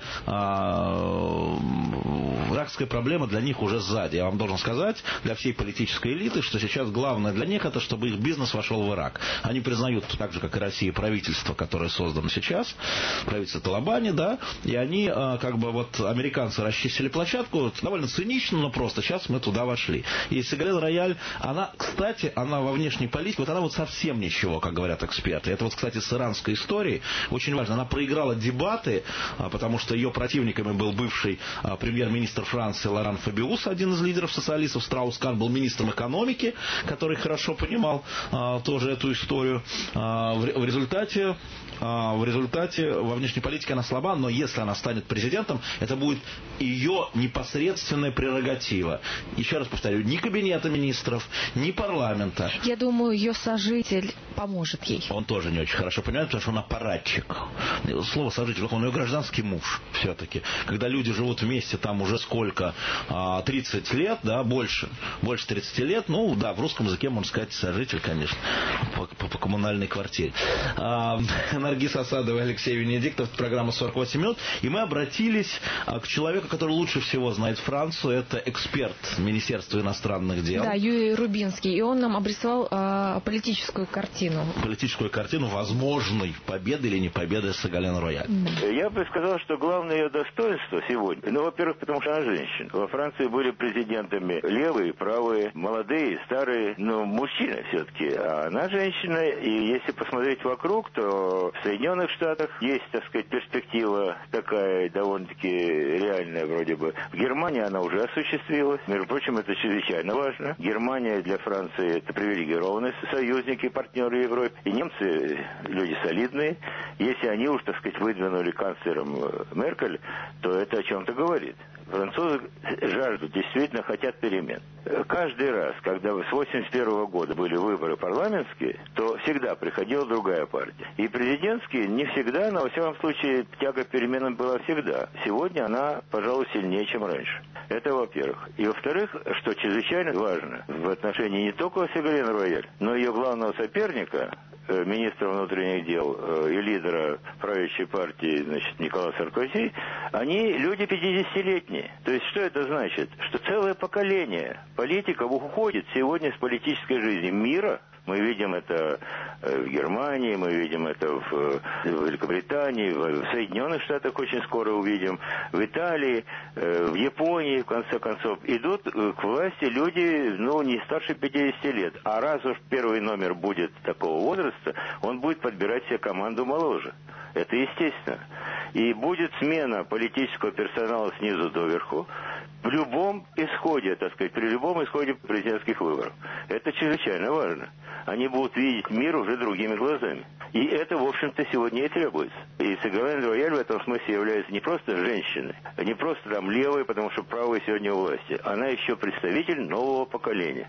иракская проблема для них уже сзади. Я вам должен сказать, для всей политической элиты, что сейчас главное для них это, чтобы их бизнес вошел в Ирак. Они признают, так же, как и Россия, правительство, которое создано сейчас, правительство Талабани, да, и они, как бы, вот, американцы расчистили площадку, довольно цинично, но просто, сейчас мы туда вошли. И Сегален Рояль, она, кстати, она во внешней политике, вот она вот совсем ничего, как говорят эксперты. Это вот, кстати, с иранской историей очень важно. Она проиграла дебаты, потому что ее противниками был бывший премьер-министр Франции Лоран Фабиус, один из лидеров социалистов. Страус-Кан был министром экономики, который хорошо понимал а, тоже эту историю. А, в, в результате, а, в результате во внешней политике она слаба, но если она станет президентом, это будет ее непосредственная прерогатива. Еще раз повторю, ни кабинета министров, ни парламента. Я думаю, ее сожитель поможет ей. Он тоже не очень хорошо понимает, потому что он аппаратчик. Слово сожитель, он ее гражданский муж все-таки. Когда люди живут вместе там уже сколько? тридцать лет, да, больше. Больше тридцати лет. Ну, да, в русском языке можно сказать сожитель, конечно, по, по, по коммунальной квартире. А, Наргиз Асадова и Алексей Венедиктов, программа сорок восемь минут. И мы обратились а, к человеку, который лучше всего знает Францию. Это эксперт Министерства иностранных дел. Да, Юрий Рубинский. И он нам обрисовал а, политическую картину. Политическую картину возможной победы или не победы Сегален Рояль. Я бы сказал, что главное ее достоинство сегодня, ну, во-первых, потому что она женщина. Во Франции были президентами левые, правые, молодые, старые, но мужчины все-таки. А она женщина, и если посмотреть вокруг, то в Соединенных Штатах есть, так сказать, перспектива такая довольно-таки реальная вроде бы. В Германии она уже осуществилась. Между прочим, это чрезвычайно важно. Германия для Франции это привилегированные союзники, партнеры Европы. И немцы люди солидные. Если они уж, так сказать, выдвинули канцлером Меркель, то это о чем-то говорит. Французы жаждут, действительно хотят перемен. Каждый раз, когда с восемьдесят первого года были выборы парламентские, то всегда приходила другая партия. И президентские не всегда, но во всяком случае тяга к переменам была всегда. Сегодня она, пожалуй, сильнее, чем раньше. Это во-первых. И во-вторых, что чрезвычайно важно в отношении не только Сегален Рояль, но и ее главного соперника, министра внутренних дел и лидера правящей партии, значит, Никола Саркози, они люди пятидесятилетние. То есть что это значит? Что целое поколение политиков уходит сегодня с политической жизни мира. Мы видим это в Германии, мы видим это в Великобритании, в Соединенных Штатах очень скоро увидим, в Италии, в Японии, в конце концов. Идут к власти люди, ну, не старше пятидесяти лет. А раз уж первый номер будет такого возраста, он будет подбирать себе команду моложе. Это естественно. И будет смена политического персонала снизу доверху в любом исходе, так сказать, при любом исходе президентских выборов. Это чрезвычайно важно. Они будут видеть мир уже другими глазами. И это, в общем-то, сегодня и требуется. И Сегален Рояль в этом смысле является не просто женщиной, не просто там левой, потому что правой сегодня у власти. Она еще представитель нового поколения.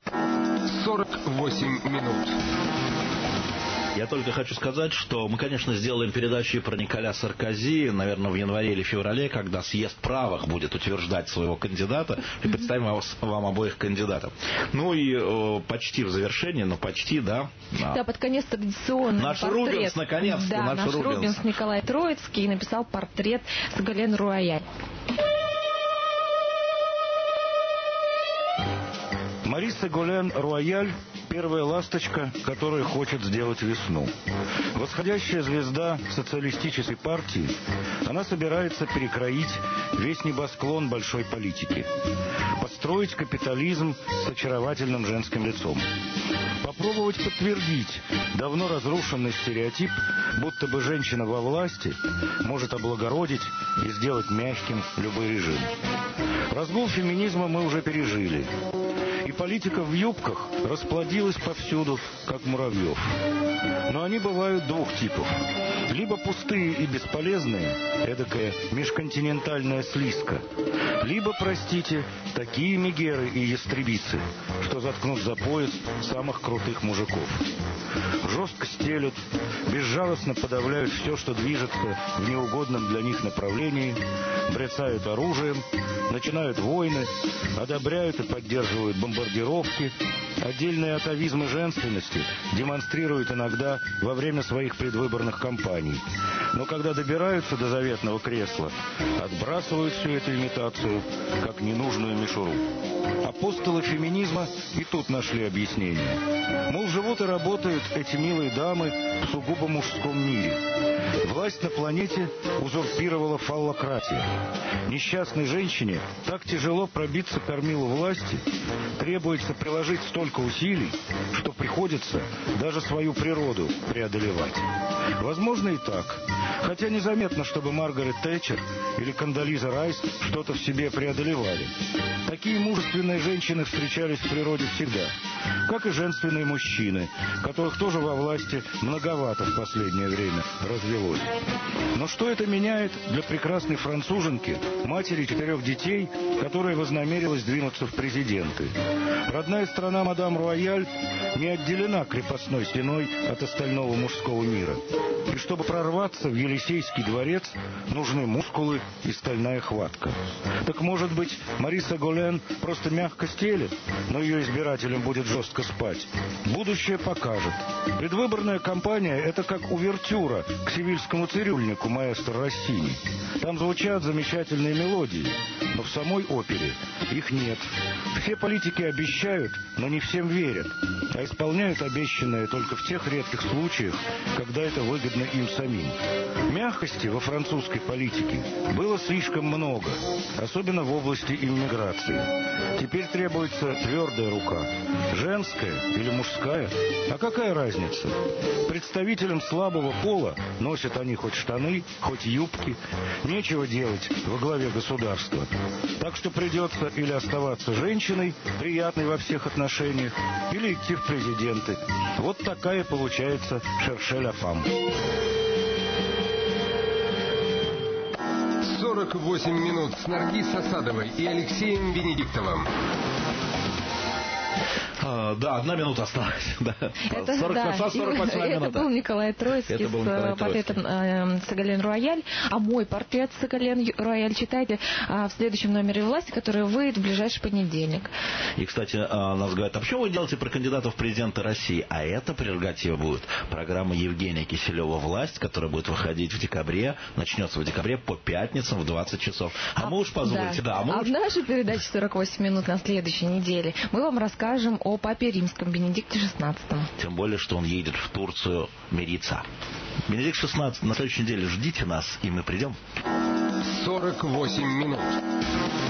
сорок восемь минут. Я только хочу сказать, что мы, конечно, сделаем передачу про Николя Саркози, наверное, в январе или феврале, когда съезд правых будет утверждать своего кандидата, и представим вас, вам обоих кандидатов. Ну и э, почти в завершении, но почти, да. Да, под конец традиционный наш портрет. Рубинс, наконец-то. Да, наш наш Рубинс. Рубинс Николай Троицкий написал портрет Сегален Рояль. Мари Ségolène Руайяль – первая ласточка, которая хочет сделать весну. Восходящая звезда социалистической партии, она собирается перекроить весь небосклон большой политики, построить капитализм с очаровательным женским лицом, попробовать подтвердить давно разрушенный стереотип, будто бы женщина во власти может облагородить и сделать мягким любой режим. Разгул феминизма мы уже пережили. И политика в юбках расплодилась повсюду, как муравьев. Но они бывают двух типов. Либо пустые и бесполезные, эдакая межконтинентальная слизка, либо, простите, такие мегеры и ястребицы, что заткнут за пояс самых крутых мужиков. Жестко стелют, безжалостно подавляют все, что движется в неугодном для них направлении, брецают оружием, начинают войны, одобряют и поддерживают бомбардировки, отдельные атовизмы женственности демонстрируют иногда во время своих предвыборных кампаний. Но когда добираются до заветного кресла, отбрасывают всю эту имитацию, как ненужную мишуру. Апостолы феминизма и тут нашли объяснение. Мол, живут и работают эти милые дамы в сугубо мужском мире. Власть на планете узурпировала фаллократия. Несчастной женщине так тяжело пробиться к кормилу власти, требуется приложить столько усилий, что приходится даже свою природу преодолевать. Возможно и так. Хотя незаметно, чтобы Маргарет Тэтчер или Кондолиза Райс что-то в себе преодолевали. Такие мужественные женщины встречались в природе всегда, как и женственные мужчины, которых тоже во власти многовато в последнее время развелось. Но что это меняет для прекрасной француженки, матери четырех детей, которая вознамерилась двинуться в президенты? Родная страна мадам Руайяль не отделена крепостной стеной от остального мужского мира. И чтобы прорваться в Елисейский дворец, нужны мускулы и стальная хватка. Так может быть, Мари Ségolène просто мягко стелет, но ее избирателям будет жестко спать? Будущее покажет. Предвыборная кампания – это как увертюра к севильскому цирюльнику маэстро Россини. Там звучат замечательные мелодии, но в самой опере их нет. Все политики обещают, но не всем верят, а исполняют обещанное только в тех редких случаях, когда это выгодно им самим. Мягкости во французской политике было слишком много, особенно в области иммиграции. Теперь требуется твердая рука. Женская или мужская? А какая разница? Представителям слабого пола носят они хоть штаны, хоть юбки. Нечего делать во главе государства. Так что придется или оставаться женщиной, приятной во всех отношениях, или идти в президенты. Вот такая получается «Шерше ла фам». сорок восемь минут с Наргиз Асадовой и Алексеем Венедиктовым. А, да, одна минута осталась. Да. Это, сорок, да, сорок восьмая это минута. был Николай Троицкий Это был с Николай портретом э, Ségolène Руайяль. А мой портрет Ségolène Руайяль читайте э, в следующем номере «Власти», который выйдет в ближайший понедельник. И, кстати, нас говорят, а почему вы делаете про кандидатов в президенты России? А это прерогатива будет программа Евгения Киселева «Власть», которая будет выходить в декабре, начнется в декабре по пятницам в двадцать часов. А, а мы уж позвольте. Да. Да, мы а уж... в нашей передаче «сорок восемь минут» на следующей неделе мы вам расскажем о папе римском Бенедикте шестнадцатом. Тем более, что он едет в Турцию мириться. Бенедикт шестнадцатый, на следующей неделе ждите нас, и мы придем. сорок восемь минут.